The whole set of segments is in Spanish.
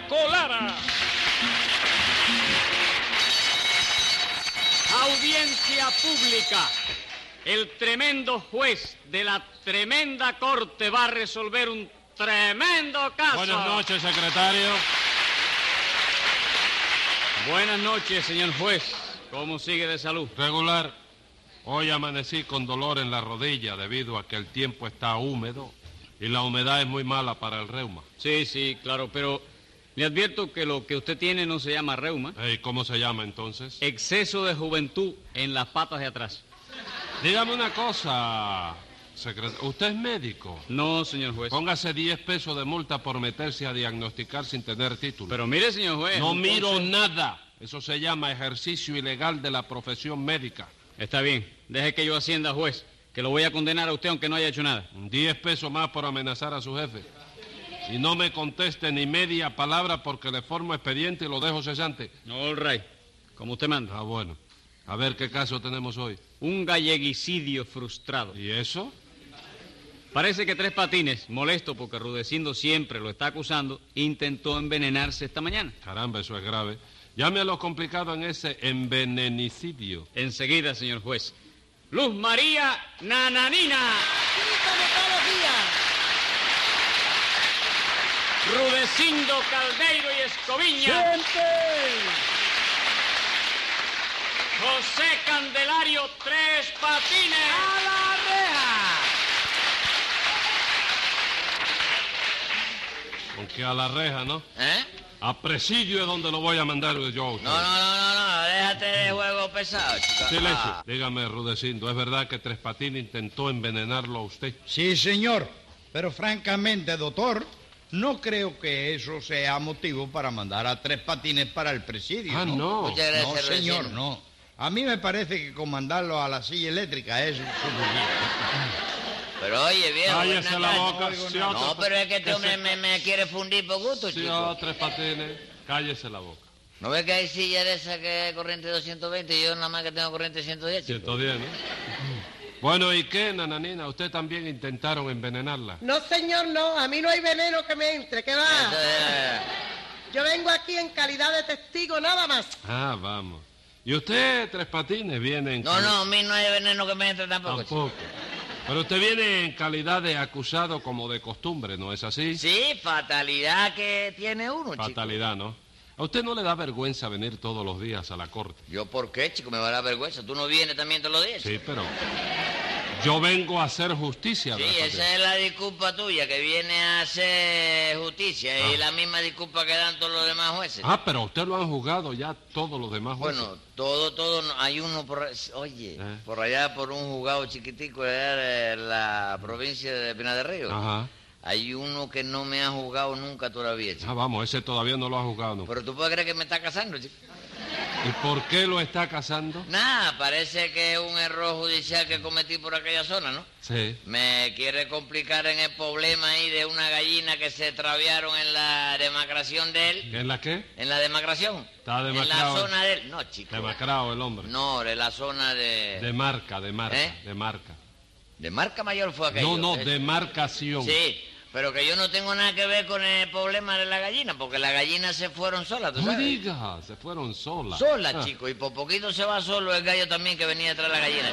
Colara. Audiencia pública. El tremendo juez de la tremenda corte va a resolver un tremendo caso. Buenas noches, secretario. Buenas noches, señor juez. ¿Cómo sigue de salud? Regular. Hoy amanecí con dolor en la rodilla debido a que el tiempo está húmedo y la humedad es muy mala para el reuma. Sí, claro, pero le advierto que lo que usted tiene no se llama reuma. ¿Y cómo se llama entonces? Exceso de juventud en las patas de atrás. Dígame una cosa, secretario. ¿Usted es médico? No, señor juez. Póngase 10 pesos de multa por meterse a diagnosticar sin tener título. Pero mire, señor juez. No entonces... miro nada. Eso se llama ejercicio ilegal de la profesión médica. Está bien. Deje que yo ascienda, juez, que lo voy a condenar a usted aunque no haya hecho nada. 10 pesos más por amenazar a su jefe. Y no me conteste ni media palabra porque le formo expediente y lo dejo cesante. All right. Como usted manda. Ah, bueno. A ver qué caso tenemos hoy. Un galleguicidio frustrado. ¿Y eso? Parece que Tres Patines, molesto porque Rudecindo siempre lo está acusando, intentó envenenarse esta mañana. Caramba, eso es grave. Llame a lo complicado en ese envenenicidio. Enseguida, señor juez. Luz María Nananina. Sí, como todos los días. Rudecindo Caldeiro y Escoviña. ¡Siempre! José Candelario Tres Patines. ¡A la reja! Aunque a la reja, ¿no? ¿Eh? A presidio es donde lo voy a mandar yo a usted. No, déjate de juego pesado, chico. Silencio. Dígame, Rudecindo, ¿es verdad que Tres Patines intentó envenenarlo a usted? Sí, señor. Pero francamente, doctor, no creo que eso sea motivo para mandar a Tres Patines para el presidio. Ah, no. Muchas gracias, No, señor, Rudecindo. no. A mí me parece que con mandarlo a la silla eléctrica es suficiente. Pero oye, viejo... Cállese ven la acá. boca. oigo sí, nada. otro- No, pero es que este que hombre se- me quiere fundir por gusto, Sí, chico. Tres Patines, cállese la boca. ¿No ves que hay silla de esa que es corriente 220 y yo nada más que tengo corriente 110, chico? 110, ¿no? Bueno, ¿y qué, nananina? ¿Usted también intentaron envenenarla? No, señor, no. A mí no hay veneno que me entre. ¿Qué va? Entonces, Yo vengo aquí en calidad de testigo, nada más. Ah, vamos. ¿Y usted, Tres Patines, viene en... no, a mí no hay veneno que me entre tampoco, chico. Tampoco. Pero usted viene en calidad de acusado como de costumbre, ¿no es así? Sí, fatalidad que tiene uno, chico. Fatalidad, ¿no? ¿A usted no le da vergüenza venir todos los días a la corte? ¿Yo por qué, chico? Me va a dar vergüenza. ¿Tú no vienes también todos los días? Sí, pero... Yo vengo a hacer justicia. Sí, Tres Patines. esa es la disculpa tuya, que viene a hacer justicia y la misma disculpa que dan todos los demás jueces. Ah, pero a usted lo han juzgado ya todos los demás jueces. Bueno, todo, hay uno por... Oye, ¿Eh? por allá, por un juzgado chiquitico allá de la provincia de Pinar del Río. Ajá. Hay uno que no me ha juzgado nunca todavía, chico. Ah, vamos, ese todavía no lo ha juzgado nunca. Pero tú puedes creer que me está casando, chico. ¿Y por qué lo está casando? Nada, parece que es un error judicial que cometí por aquella zona, ¿no? Sí. Me quiere complicar en el problema ahí de una gallina que se extraviaron en la demacración de él. ¿En la qué? ¿En la demacración? Está En la demacrado. zona de él. No, chico. Demacrado el hombre. No, de la zona De marca, ¿Eh? de marca. De marca mayor fue aquello. No, demarcación. Sí, pero que yo no tengo nada que ver con el problema de la gallina, porque las gallinas se fueron solas, ¿tú No sabes? diga, se fueron solas. Sola, Ah. chico, y por poquito se va solo el gallo también que venía detrás de la gallina.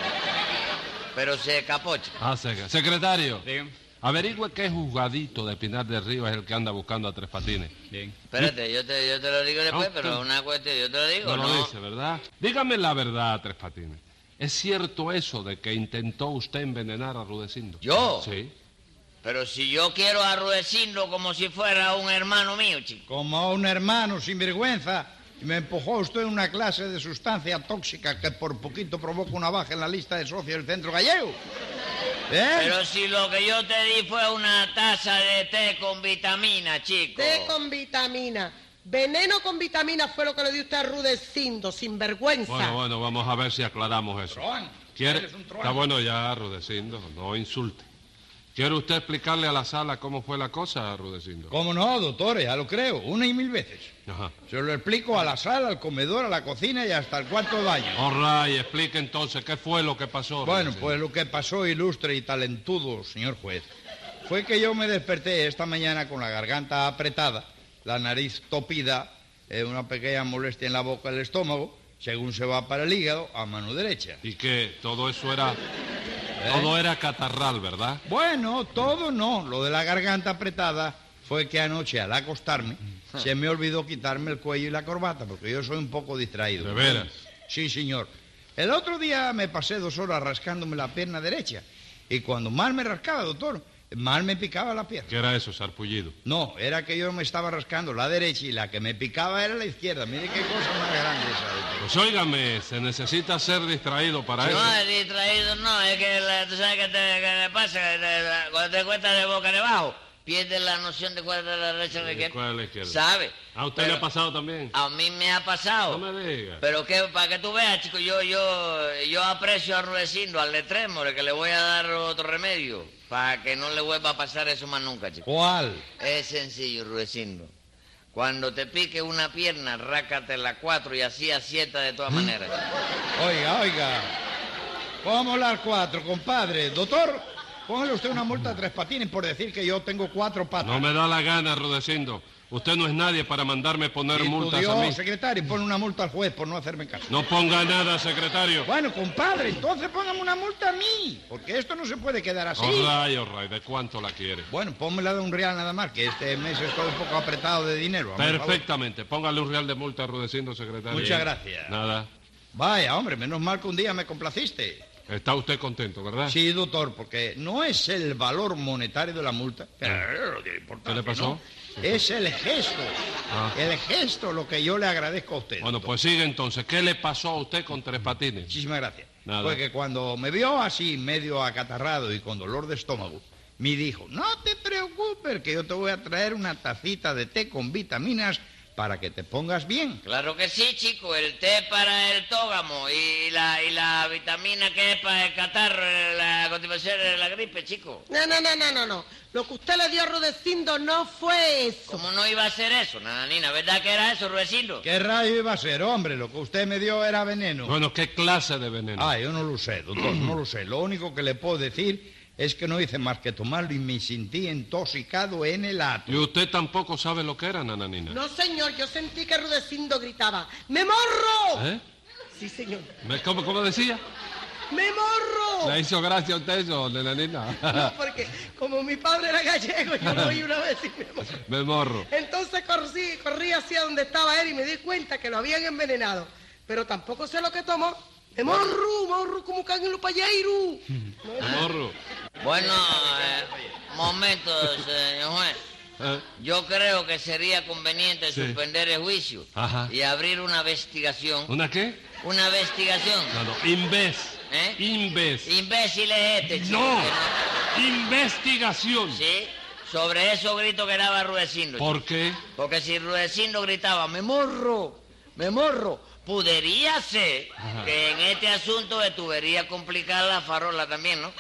Pero se escapó, chico. Ah, secretario, Dígame. averigüe qué juzgadito de Pinar del Río es el que anda buscando a Tres Patines. Bien. Espérate, yo te lo digo después, No, pero tú- es una cuestión, yo te lo digo, No ¿no? lo dice, ¿verdad? Dígame la verdad, Tres Patines. ¿Es cierto eso de que intentó usted envenenar a Rudecindo? ¿Yo? Sí. Pero si yo quiero a Rudecindo como si fuera un hermano mío, chico. Como a un hermano sin vergüenza, y me empujó usted en una clase de sustancia tóxica que por poquito provoca una baja en la lista de socios del Centro Gallego. ¿Eh? Pero si lo que yo te di fue una taza de té con vitamina, chico. Té con vitamina. Veneno con vitamina fue lo que le dio usted a Rudecindo, sin vergüenza. Bueno, vamos a ver si aclaramos eso. Truán. ¿Quiere? Eres un truán. Está bueno ya, Rudecindo, no insulte. ¿Quiere usted explicarle a la sala cómo fue la cosa, Rudecindo? ¿Cómo no, doctor? Ya lo creo, 1 y 1000 veces. Ajá. Se lo explico a la sala, al comedor, a la cocina y hasta el cuarto de baño. All right, explique entonces qué fue lo que pasó. Bueno, Rudecindo. pues lo que pasó, ilustre y talentudo, señor juez, fue que yo me desperté esta mañana con la garganta apretada la nariz topida, una pequeña molestia en la boca del estómago, según se va para el hígado, a mano derecha. ¿Y qué? Todo eso era... Todo era catarral, ¿verdad? Bueno, todo no. Lo de la garganta apretada fue que anoche, al acostarme, se me olvidó quitarme el cuello y la corbata, porque yo soy un poco distraído. ¿De veras? Sí, señor. El otro día me pasé 2 horas rascándome la pierna derecha, y cuando mal me rascaba, doctor, mal me picaba la pierna. ¿Qué era eso, sarpullido? No, era que yo me estaba rascando la derecha y la que me picaba era la izquierda. Mire qué cosa más grande esa, doctor. Pues óigame, se necesita ser distraído para eso. No, es distraído, no, es que tú sabes qué te pasa, cuando te cuentas de boca debajo, pierdes la noción de cuál es la derecha y la izquierda. ¿Cuál es la izquierda? ¿Sabe? ¿A usted le ha pasado también? A mí me ha pasado. No me diga. Pero que, para que tú veas, chico, yo aprecio a Rudecindo, al Letrémore, que le voy a dar otro remedio, para que no le vuelva a pasar eso más nunca, chico. ¿Cuál? Es sencillo, Rudecindo. Cuando te pique una pierna, rácate la 4 y así acierta de todas maneras. Oiga. ¿Cómo las 4, compadre? Doctor, póngale usted una multa de 3 patines por decir que yo tengo 4 patas. No me da la gana, Rudecindo. Usted no es nadie para mandarme poner Y multas Dios, a mí. secretario, pone una multa al juez por no hacerme caso. No ponga nada, secretario. Bueno, compadre, entonces póngame una multa a mí, porque esto no se puede quedar así. All right. ¿De cuánto la quiere? Bueno, pónmela de un real nada más, que este mes estoy un poco apretado de dinero. hazme el favor. Perfectamente. Póngale un real de multa a Rudecindo, secretario. Muchas gracias. Nada. Vaya, hombre, menos mal que un día me complaciste. Está usted contento, ¿verdad? Sí, doctor, porque no es el valor monetario de la multa. Pero, ¿Qué le pasó? ¿no? Es el gesto. Ah. El gesto lo que yo le agradezco a usted. Bueno, doctor. pues sigue entonces. ¿Qué le pasó a usted con 3 patines? Muchísimas gracias. Nada. Porque cuando me vio así, medio acatarrado y con dolor de estómago, me dijo, no te preocupes, que yo te voy a traer una tacita de té con vitaminas para que te pongas bien. Claro que sí, chico, el té para el tógamo y la vitamina que es para el catarro, la constipación, la gripe, chico. No. Lo que usted le dio a Rudecindo no fue eso. ¿Cómo no iba a ser eso, nananina? ¿Verdad que era eso, Rudecindo? ¿Qué rayo iba a ser, hombre? Lo que usted me dio era veneno. Bueno, ¿qué clase de veneno? Ah, yo no lo sé, doctor, no lo sé. Lo único que le puedo decir es que no hice más que tomarlo y me sentí intoxicado en el acto. ¿Y usted tampoco sabe lo que era, nananina? No, señor, yo sentí que Rudecindo gritaba, ¡me morro! ¿Eh? Sí, señor. ¿Cómo decía? ¡Me morro! ¿Le hizo gracia a usted eso, nananina? No, porque como mi padre era gallego, yo lo oí una vez y me morro. Me morro. Entonces corrí hacia donde estaba él y me di cuenta que lo habían envenenado. Pero tampoco sé lo que tomó. ¡Me morro, como can en los palleiros! Me morro. Bueno, momento, señor juez. ¿Eh? Yo creo que sería conveniente Sí. suspender el juicio Ajá. y abrir una investigación. ¿Una qué? Una investigación. No. Inves. ¿Eh? Inves. Imbécil es este, chico. No. que Investigación. Sí, sobre esos gritos que daba Rudecindo. ¿Por qué? Porque si Rudecindo gritaba, me morro, podría ser Ajá. que en este asunto estuviera complicada la farola también, ¿no?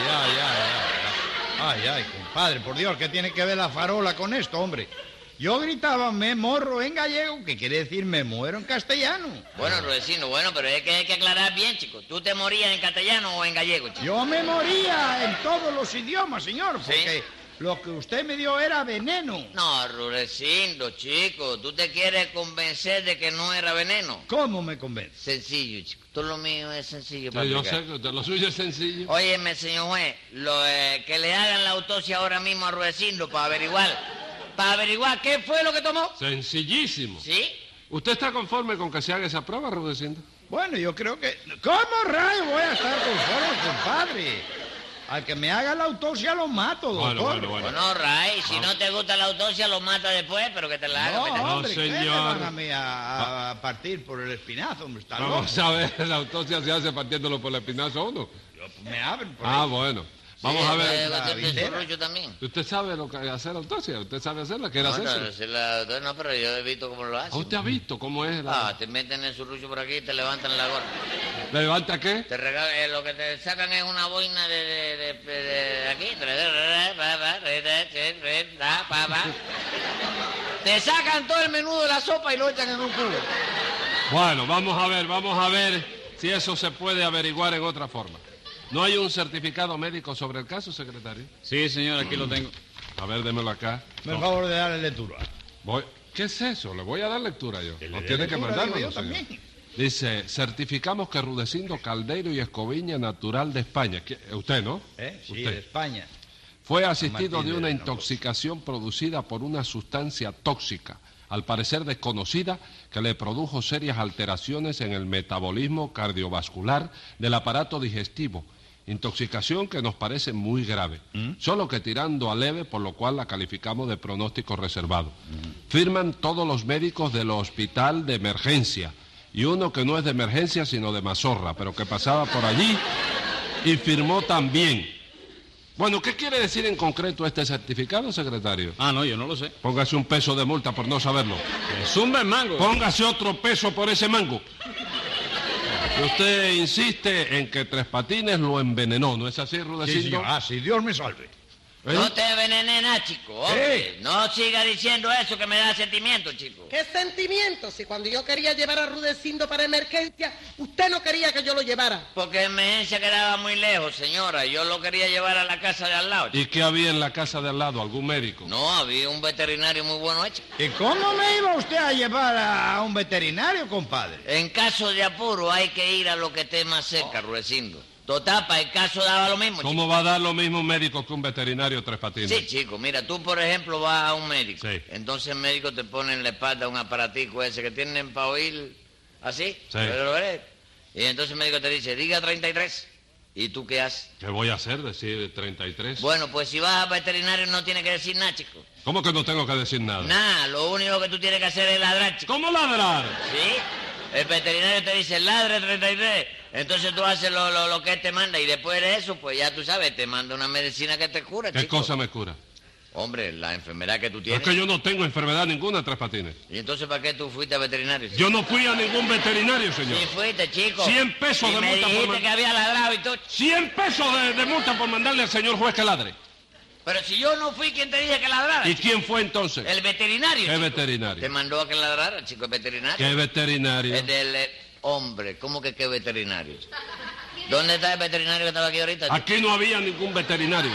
Ay, compadre, por Dios, ¿qué tiene que ver la farola con esto, hombre? Yo gritaba, me morro en gallego, que quiere decir me muero en castellano. Bueno, Rudecindo, pero es que hay que aclarar bien, chico. ¿Tú te morías en castellano o en gallego, chico? Yo me moría en todos los idiomas, señor, ¿Sí? porque lo que usted me dio era veneno. No, Rudecindo, chico, tú te quieres convencer de que no era veneno. ¿Cómo me convence? Sencillo, chico. Todo lo mío es sencillo para Yo explicar. sé que usted, lo suyo es sencillo. Óyeme, señor juez, que le hagan la autopsia ahora mismo a Rudecindo para averiguar qué fue lo que tomó. Sencillísimo. ¿Sí? ¿Usted está conforme con que se haga esa prueba, Rudecindo? Bueno, yo creo que... ¿Cómo rayo voy a estar conforme, compadre? Al que me haga la autopsia lo mato, doctor. Bueno. Bueno, Ray, si no te gusta la autopsia, lo mata después, pero que te la haga. ¿verdad? No, hombre, ¿qué me señor. van a mí a partir por el espinazo? Hombre, está loco. Vamos a ver, la autopsia se hace partiéndolo por el espinazo a uno. Me abren por Ah, ahí. bueno. Vamos a ver. la Usted tiene visera. surrucho también. ¿Usted sabe lo que hacer la autopsia? ¿Usted sabe hacerla? ¿Quiere hacerse? No, pero yo he visto cómo lo hacen. ¿Usted ha visto cómo es la... Ah, te meten el surrucho por aquí y te levantan la gorra. ¿Le levanta qué? Lo que te sacan es una boina de aquí. Te sacan todo el menudo de la sopa y lo echan en un cubo. Bueno, vamos a ver si eso se puede averiguar en otra forma. ¿No hay un certificado médico sobre el caso, secretario? Sí, señor, aquí lo tengo. A ver, démelo acá. Me favor de darle lectura. ¿Qué es eso? Le voy a dar lectura yo. Que le No dé tiene que lectura, mandármelo, digo yo señor. también. Dice, certificamos que Rudecindo Caldeiro y Escoviña, natural de España. Usted, ¿no? Sí, Usted. de España. Fue asistido Martín de una de Novo. intoxicación producida por una sustancia tóxica, al parecer desconocida, que le produjo serias alteraciones en el metabolismo cardiovascular del aparato digestivo. Intoxicación que nos parece muy grave, solo que tirando a leve, por lo cual la calificamos de pronóstico reservado. Firman todos los médicos del hospital de emergencia, y uno que no es de emergencia sino de mazorra, pero que pasaba por allí y firmó también. Bueno, ¿qué quiere decir en concreto este certificado, secretario? Ah, no, yo no lo sé. Póngase un peso de multa por no saberlo. Que zumba el mango. Póngase otro peso por ese mango. Y usted insiste en que Tres Patines lo envenenó, ¿no es así, Sí, Rudecindo? señor. Ah, sí, Dios me salve. ¿Eh? No te envenenes nada, chico. Hombre. No siga diciendo eso que me da sentimiento, chico. ¿Qué sentimiento? Si cuando yo quería llevar a Rudecindo para emergencia, usted no quería que yo lo llevara. Porque emergencia quedaba muy lejos, señora. Yo lo quería llevar a la casa de al lado, chico. ¿Y qué había en la casa de al lado? ¿Algún médico? No, había un veterinario muy bueno hecho. ¿Y cómo me iba usted a llevar a un veterinario, compadre? En caso de apuro hay que ir a lo que esté más cerca, Rudecindo. Total, para el caso daba lo mismo, chico. ¿Cómo va a dar lo mismo un médico que un veterinario Tres Patines? Sí, chico, mira, tú por ejemplo vas a un médico. Sí. Entonces el médico te pone en la espalda un aparatico ese que tienen para oír así. Sí. ¿Lo ves? Y entonces el médico te dice, diga 33. ¿Y tú qué haces? ¿Qué voy a hacer? ¿Decir 33? Bueno, pues si vas al veterinario no tienes que decir nada, chico. ¿Cómo que no tengo que decir nada? Nada, lo único que tú tienes que hacer es ladrar, chico. ¿Cómo ladrar? ¿Sí? El veterinario te dice, ladre 33. Entonces tú haces lo que él te manda y después de eso, pues ya tú sabes, te manda una medicina que te cura, ¿Qué chico. cosa me cura? Hombre, la enfermedad que tú Es tienes. que yo no tengo enfermedad ninguna, Tres Patines. ¿Y entonces para qué tú fuiste al veterinario? Yo no fui a ningún veterinario, señor. Sí fuiste, chico. 100 pesos y de me multa por dijiste man- que había ladrado y todo. 100 pesos de multa por mandarle al señor juez que ladre. Pero si yo no fui quien te dije que ladrara. ¿Y chico. quién fue entonces? El veterinario. ¿Qué chico. veterinario? Te mandó a que ladrara, chico, el veterinario. ¿Qué veterinario? El del hombre. ¿Cómo que qué veterinario? ¿Dónde está el veterinario que estaba aquí ahorita? chico? Aquí no había ningún veterinario.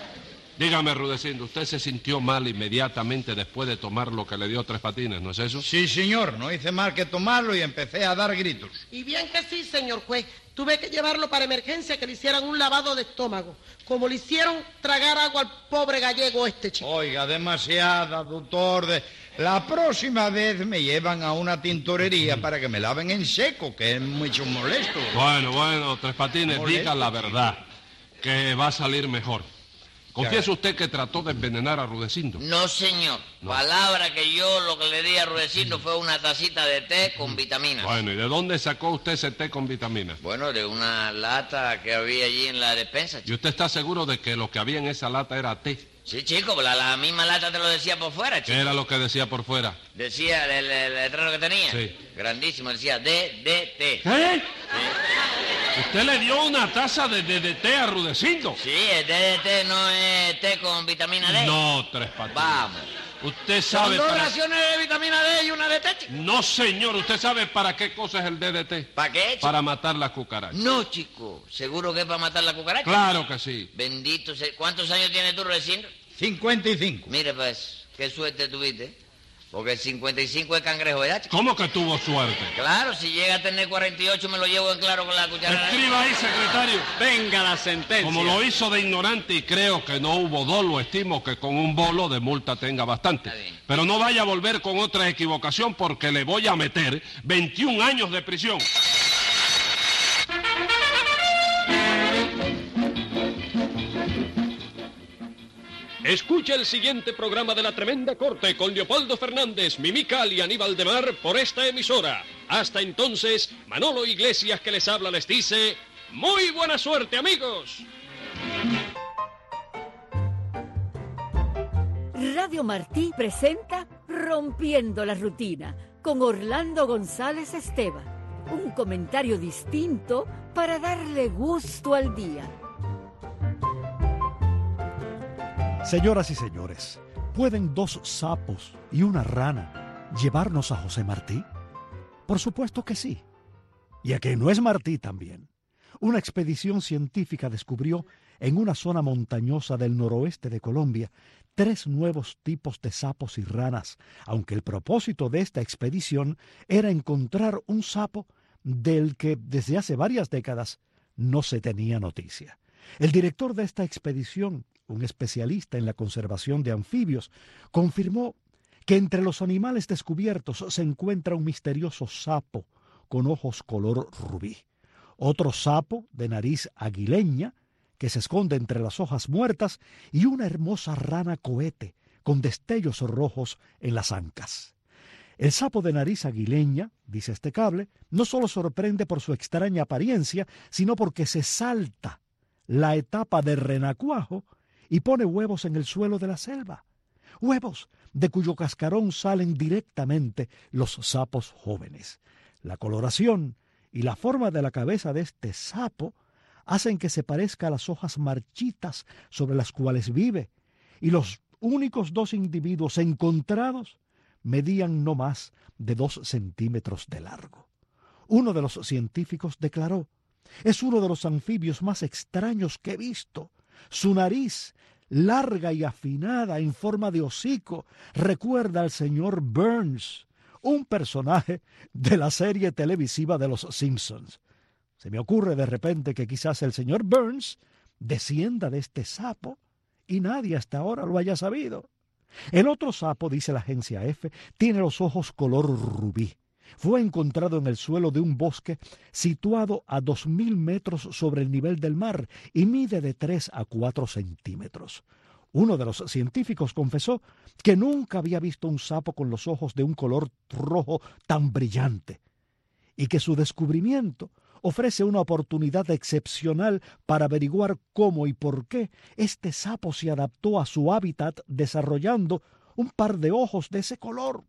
Dígame, Rudecindo, usted se sintió mal inmediatamente después de tomar lo que le dio Tres Patines, ¿no es eso? Sí, señor. No hice mal que tomarlo y empecé a dar gritos. Y bien que sí, señor juez. Tuve que llevarlo para emergencia, que le hicieran un lavado de estómago. Como le hicieron tragar agua al pobre gallego este, chico. Oiga, demasiada, doctor. La próxima vez me llevan a una tintorería para que me laven en seco, que es mucho molesto. Bueno, Tres Patines, Molesto, diga la verdad, que va a salir mejor. ¿Confiesa Ya. usted que trató de envenenar a Rudecindo? No, señor. Palabra que yo lo que le di a Rudecindo fue una tacita de té con vitaminas. Bueno, ¿y de dónde sacó usted ese té con vitaminas? Bueno, de una lata que había allí en la despensa, ¿Y chico. usted está seguro de que lo que había en esa lata era té? Sí, chico, la misma lata te lo decía por fuera, ¿Qué chico. era lo que decía por fuera? Decía el letrero que tenía. Sí. Grandísimo, decía DDT. ¿Qué? ¿Usted le dio una taza de té a Rudecindo? Sí, el DDT no es té con vitamina D. No, Tres Patines. Vamos. Usted Son sabe dos para... raciones de vitamina D y una de té, chico. No, señor, ¿usted sabe para qué cosa es el DDT? ¿Para qué, chico? Para matar las cucarachas. No, chico. ¿Seguro que es para matar la cucaracha? Claro que sí. Bendito sea. ¿Cuántos años tienes tú, Rudecindo? 55. Mire, pues, qué suerte tuviste. Porque el 55 es cangrejo, ¿verdad, chico? ¿Cómo que tuvo suerte? Claro, si llega a tener 48 me lo llevo en claro con la cuchara. Escriba ahí, secretario. Venga la sentencia. Como lo hizo de ignorante y creo que no hubo dolo, estimo que con un bolo de multa tenga bastante. Está bien. Pero no vaya a volver con otra equivocación porque le voy a meter 21 años de prisión. Escucha el siguiente programa de La Tremenda Corte con Leopoldo Fernández, Mimical y Aníbal de Mar por esta emisora. Hasta entonces, Manolo Iglesias que les habla les dice, ¡muy buena suerte, amigos! Radio Martí presenta Rompiendo la Rutina con Orlando González Esteban. Un comentario distinto para darle gusto al día. Señoras y señores, ¿pueden dos sapos y una rana llevarnos a José Martí? Por supuesto que sí. Y a que no es Martí también. Una expedición científica descubrió en una zona montañosa del noroeste de Colombia 3 nuevos tipos de sapos y ranas, aunque el propósito de esta expedición era encontrar un sapo del que desde hace varias décadas no se tenía noticia. El director de esta expedición, un especialista en la conservación de anfibios, confirmó que entre los animales descubiertos se encuentra un misterioso sapo con ojos color rubí, otro sapo de nariz aguileña que se esconde entre las hojas muertas y una hermosa rana cohete con destellos rojos en las ancas. El sapo de nariz aguileña, dice este cable, no solo sorprende por su extraña apariencia, sino porque se salta la etapa de renacuajo y pone huevos en el suelo de la selva. Huevos de cuyo cascarón salen directamente los sapos jóvenes. La coloración y la forma de la cabeza de este sapo hacen que se parezca a las hojas marchitas sobre las cuales vive, y los únicos 2 individuos encontrados medían no más de 2 centímetros de largo. Uno de los científicos declaró: «Es uno de los anfibios más extraños que he visto. Su nariz, larga y afinada en forma de hocico, recuerda al señor Burns, un personaje de la serie televisiva de los Simpsons». Se me ocurre de repente que quizás el señor Burns descienda de este sapo y nadie hasta ahora lo haya sabido. El otro sapo, dice la agencia EFE, tiene los ojos color rubí. Fue encontrado en el suelo de un bosque situado a 2.000 metros sobre el nivel del mar y mide de 3 a 4 centímetros. Uno de los científicos confesó que nunca había visto un sapo con los ojos de un color rojo tan brillante y que su descubrimiento ofrece una oportunidad excepcional para averiguar cómo y por qué este sapo se adaptó a su hábitat desarrollando un par de ojos de ese color.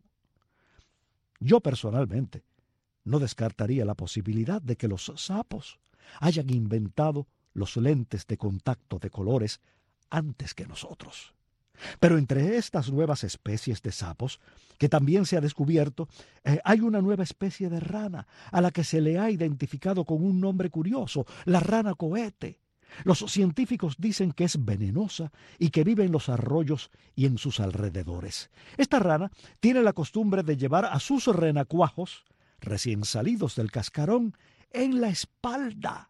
Yo personalmente no descartaría la posibilidad de que los sapos hayan inventado los lentes de contacto de colores antes que nosotros. Pero entre estas nuevas especies de sapos, que también se ha descubierto, hay una nueva especie de rana, a la que se le ha identificado con un nombre curioso, la rana cohete. Los científicos dicen que es venenosa y que vive en los arroyos y en sus alrededores. Esta rana tiene la costumbre de llevar a sus renacuajos, recién salidos del cascarón, en la espalda,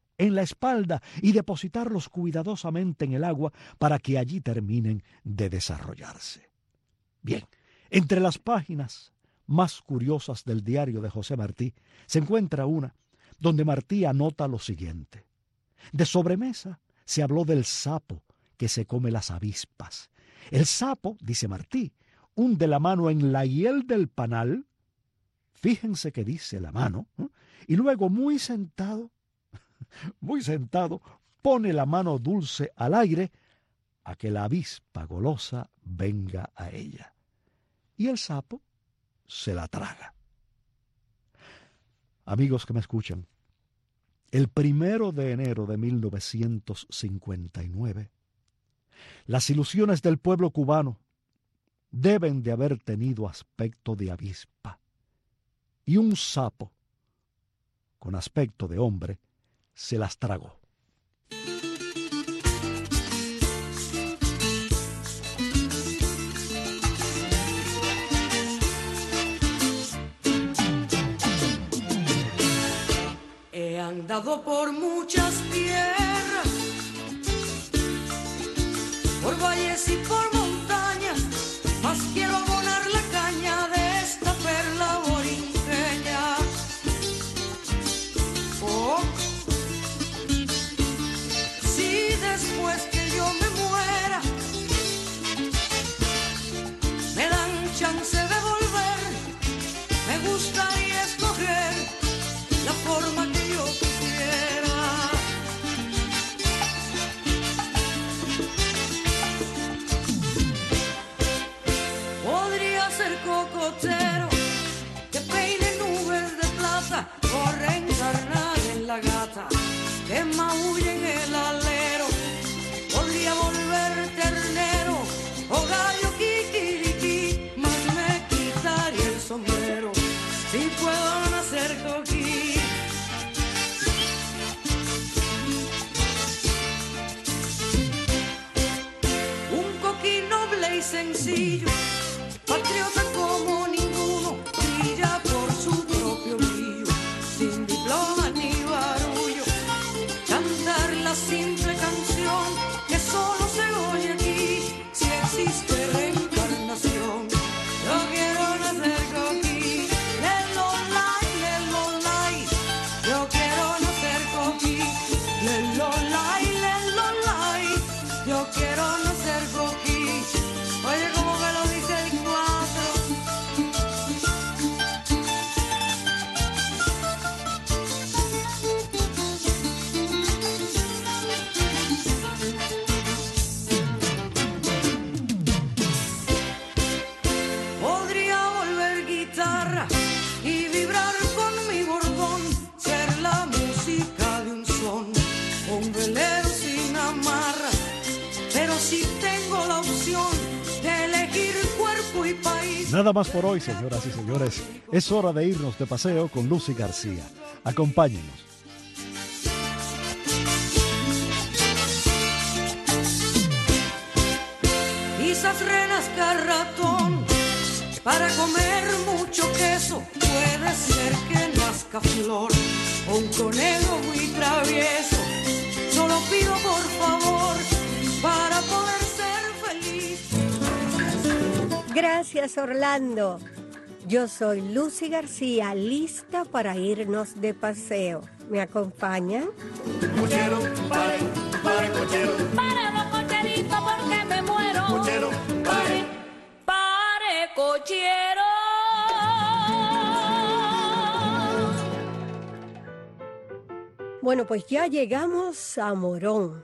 y depositarlos cuidadosamente en el agua para que allí terminen de desarrollarse. Bien, entre las páginas más curiosas del diario de José Martí se encuentra una donde Martí anota lo siguiente: de sobremesa se habló del sapo que se come las avispas. El sapo, dice Martí, hunde la mano en la hiel del panal, fíjense que dice la mano, y luego muy sentado, pone la mano dulce al aire a que la avispa golosa venga a ella. Y el sapo se la traga. Amigos que me escuchan, el 1 de enero de 1959, las ilusiones del pueblo cubano deben de haber tenido aspecto de avispa, y un sapo con aspecto de hombre se las tragó. He andado por muchas tierras, por valles y por montañas, mas quiero abonar la caña de esta perla borinqueña. Oh, si después que yo me muera me dan chance de volver, me gustaría escoger la forma que yo quisiera. Podría ser cocotero que peine nubes de plata o reencarnar en la gata que maulle en el alero. Podría volver ternero o gallo kikiriki, mas me quitaría el sombrero si puedo nacer coquí. Un coquí no sencillo, patriota como ninguno, brilla por su propio brillo, sin diploma ni barullo, cantar la simple canción que solo se oye aquí, si existe reencarnación. Yo quiero nacer coquí, lelolay, lelolay, yo quiero nacer coquí, lelolay, lelolay, yo quiero nacer coquí. Oye, como que lo dice el 4. Podría volver guitarra y vibrar con mi bordón, ser la música de un son, un velero sin amarra. Pero si tengo la opción de elegir cuerpo y país. Nada más por hoy, señoras y señores. Es hora de irnos de paseo con Lucy García. Acompáñenos. Quizás renazca ratón para comer mucho queso. Puede ser que nazca flor o un conejo muy travieso. Solo pido por favor para poder ser feliz. Gracias, Orlando. Yo soy Lucy García, lista para irnos de paseo. ¿Me acompañan? Cochero, pare, pare, cochero. Pare los cocheritos porque me muero. Cochero, pare. Pare, cochero. Bueno, pues ya llegamos a Morón,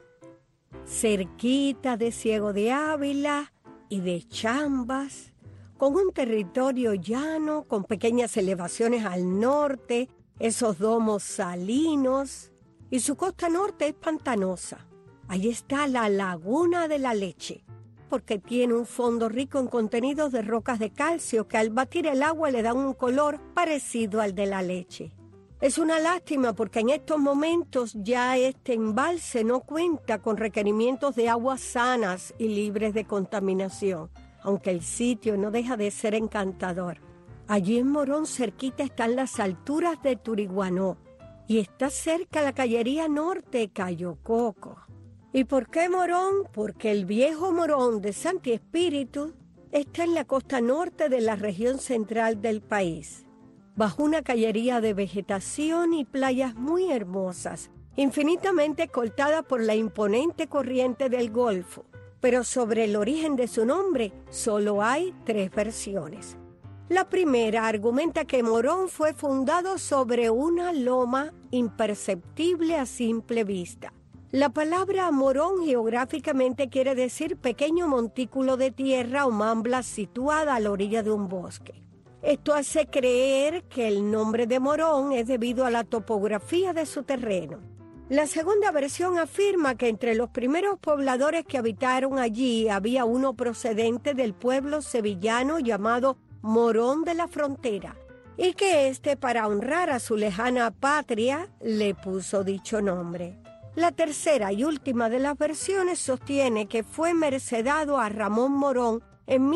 cerquita de Ciego de Ávila y de Chambas, con un territorio llano, con pequeñas elevaciones al norte, esos domos salinos, y su costa norte es pantanosa. Ahí está la Laguna de la Leche, porque tiene un fondo rico en contenidos de rocas de calcio que al batir el agua le dan un color parecido al de la leche. Es una lástima porque en estos momentos ya este embalse no cuenta con requerimientos de aguas sanas y libres de contaminación, aunque el sitio no deja de ser encantador. Allí en Morón cerquita están las alturas de Turiguanó y está cerca la callería norte Cayo Coco. ¿Y por qué Morón? Porque el viejo Morón de Santi Espíritu está en la costa norte de la región central del país, bajo una callería de vegetación y playas muy hermosas, infinitamente escoltada por la imponente corriente del Golfo. Pero sobre el origen de su nombre solo hay 3 versiones. La primera argumenta que Morón fue fundado sobre una loma imperceptible a simple vista. La palabra Morón geográficamente quiere decir pequeño montículo de tierra o mambla situada a la orilla de un bosque. Esto hace creer que el nombre de Morón es debido a la topografía de su terreno. La segunda versión afirma que entre los primeros pobladores que habitaron allí había uno procedente del pueblo sevillano llamado Morón de la Frontera, y que éste, para honrar a su lejana patria, le puso dicho nombre. La tercera y última de las versiones sostiene que fue mercedado a Ramón Morón en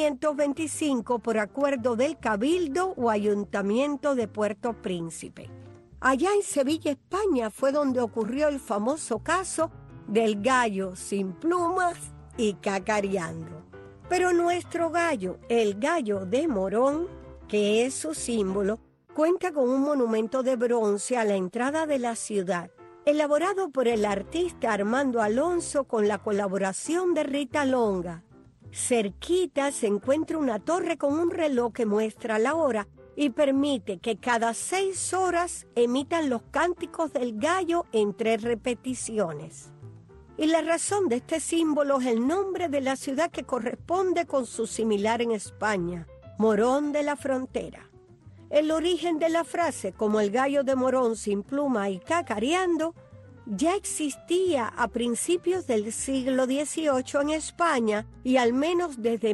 1525 por acuerdo del Cabildo o Ayuntamiento de Puerto Príncipe. Allá en Sevilla, España, fue donde ocurrió el famoso caso del gallo sin plumas y cacareando. Pero nuestro gallo, el gallo de Morón, que es su símbolo, cuenta con un monumento de bronce a la entrada de la ciudad, elaborado por el artista Armando Alonso con la colaboración de Rita Longa. Cerquita se encuentra una torre con un reloj que muestra la hora y permite que cada 6 horas emitan los cánticos del gallo en 3 repeticiones. Y la razón de este símbolo es el nombre de la ciudad que corresponde con su similar en España, Morón de la Frontera. El origen de la frase, como el gallo de Morón sin pluma y cacareando, ya existía a principios del siglo XVIII en España y al menos desde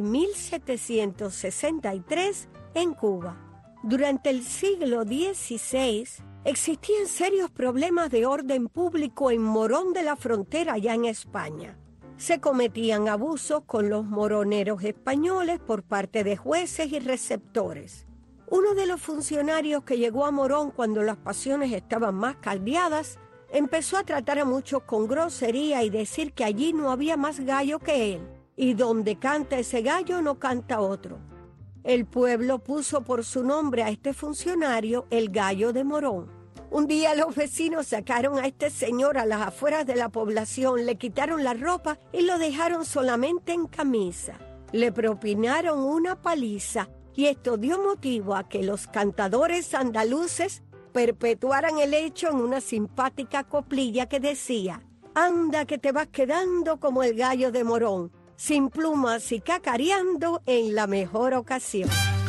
1763 en Cuba. Durante el siglo XVI existían serios problemas de orden público en Morón de la Frontera, ya en España. se cometían abusos con los moroneros españoles por parte de jueces y receptores. Uno de los funcionarios que llegó a Morón cuando las pasiones estaban más caldeadas, empezó a tratar a muchos con grosería y decir que allí no había más gallo que él, y donde canta ese gallo no canta otro. El pueblo puso por su nombre a este funcionario el Gallo de Morón. Un día los vecinos sacaron a este señor a las afueras de la población, le quitaron la ropa y lo dejaron solamente en camisa. Le propinaron una paliza y esto dio motivo a que los cantadores andaluces perpetuaran el hecho en una simpática coplilla que decía: anda que te vas quedando como el gallo de Morón, sin plumas y cacareando en la mejor ocasión.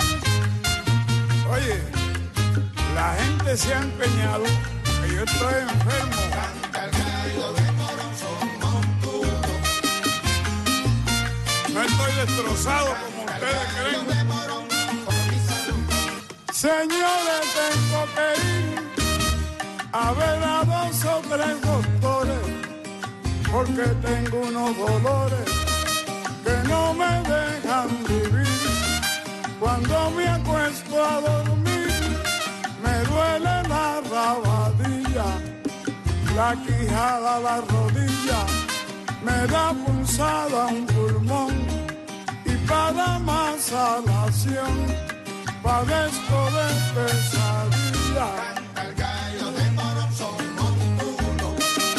Oye, la gente se ha empeñado que yo estoy enfermo. Canta el gallo de Morón, somos no estoy destrozado como ustedes creen. Señores, tengo que ir a ver a 2 o 3 doctores, porque tengo unos dolores que no me dejan vivir. Cuando me acuesto a dormir, me duele la rabadilla, la quijada, la rodilla, me da punzada un pulmón y para más salación padezco de pesadilla. Canta el gallo de Morón, somos uno.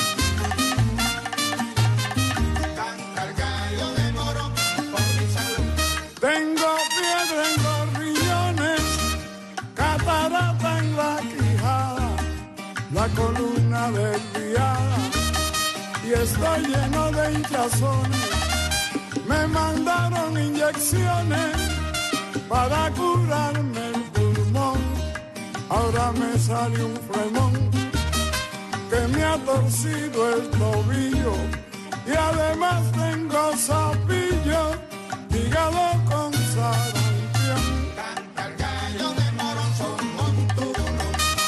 Canta el gallo de Morón, por mi salud. Tengo piedra en los riñones, catarata en la quijada, la columna desviada y estoy lleno de hinchazones. Me mandaron inyecciones para curarme el pulmón. Ahora me sale un flemón que me ha torcido el tobillo y además tengo sapillo, hígado con sarampión. Canta el gallo de Morón, somos uno.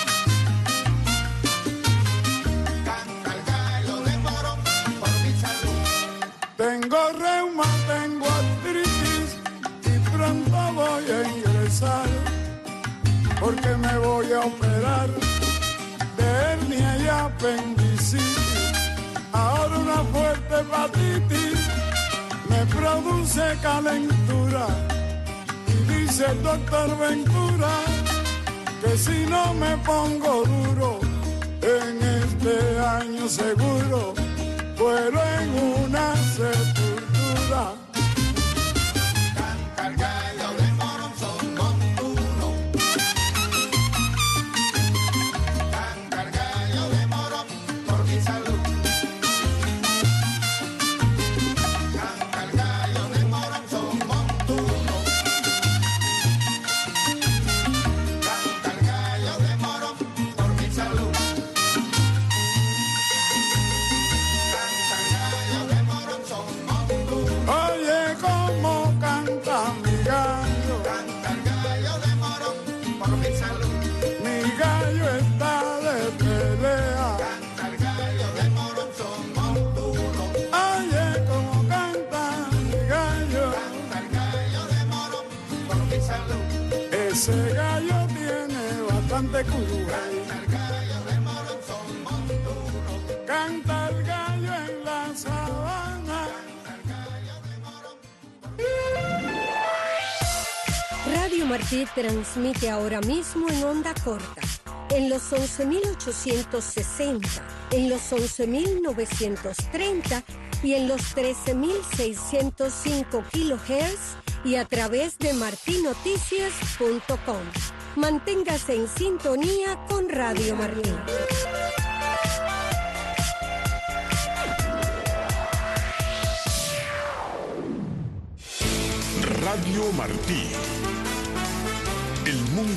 Canta el gallo de Morón, por mi salud. Tengo reuma, tengo artritis y pronto voy a ingresar porque me voy a operar de hernia y apendicitis. Ahora una fuerte hepatitis me produce calentura y dice el doctor Ventura que si no me pongo duro en este año seguro muero en una sepultura. Canta el gallo de Morón, somos uno. Canta el gallo de Morón, por mi salud. Canta el gallo de Morón, somos uno. Canta el gallo de Morón, por mi salud. Canta el gallo de Morón, somos uno. Oye, cómo canta mi gallo. Canta el gallo de Morón, por mi salud. Mi gallo está de pelea. Canta el gallo de Morón, somos uno. Oye, cómo canta mi gallo. Canta el gallo de Morón, por mi salud. Ese gallo tiene bastante culo. Canta el gallo de Morón, somos uno. Canta el gallo en la sabana. Radio Martí transmite ahora mismo en onda corta, en los 11.860, en los 11.930 y en los 13.605 kilohertz y a través de martinoticias.com. Manténgase en sintonía con Radio Martí. Radio Martí. El mundo